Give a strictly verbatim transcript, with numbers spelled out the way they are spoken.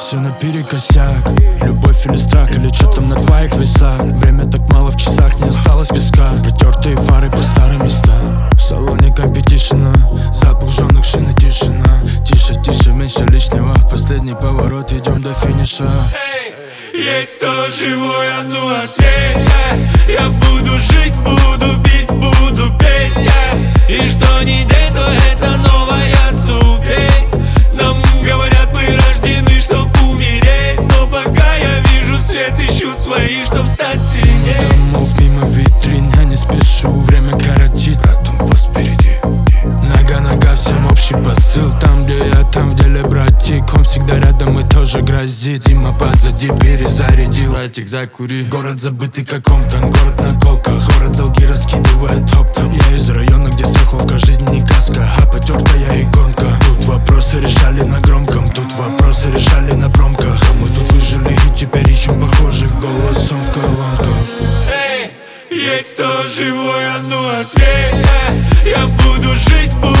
все наперекосяк. Любовь или страх, или что там на твоих весах? Время так мало в часах, не осталось песка. Протертые фары по старым местам. В салоне компетишена, запах жженых шин и тишина. Тише, тише, меньше лишнего. Последний поворот, идем до финиша. Есть то живое, ну ответь, yeah. Я буду жить, буду бить, буду петь, yeah. И что ни день, то это новая ступень. Нам говорят, мы рождены, чтоб умереть, но пока я вижу свет, ищу свои, чтоб стать сильнее. Мимо домов, мимо витрин, я не спешу, время коротит, братом пост впереди. Нога-нога, всем общий посыл. Там, где я, там в деле, братик. Он всегда рядом и тоже грозит. Зима позади, перезарядил. Братик, закури. Город забытый как Омтон, город на колках. Город долги раскидывает оптом. Я из района, где страховка жизни не каска, а потертая иконка. Тут вопросы решали на громком, тут вопросы решали на промках. А мы тут выжили и теперь ищем похожих голосом в колонках. Эй, есть то живое, ну ответь, yeah. Я буду жить, буду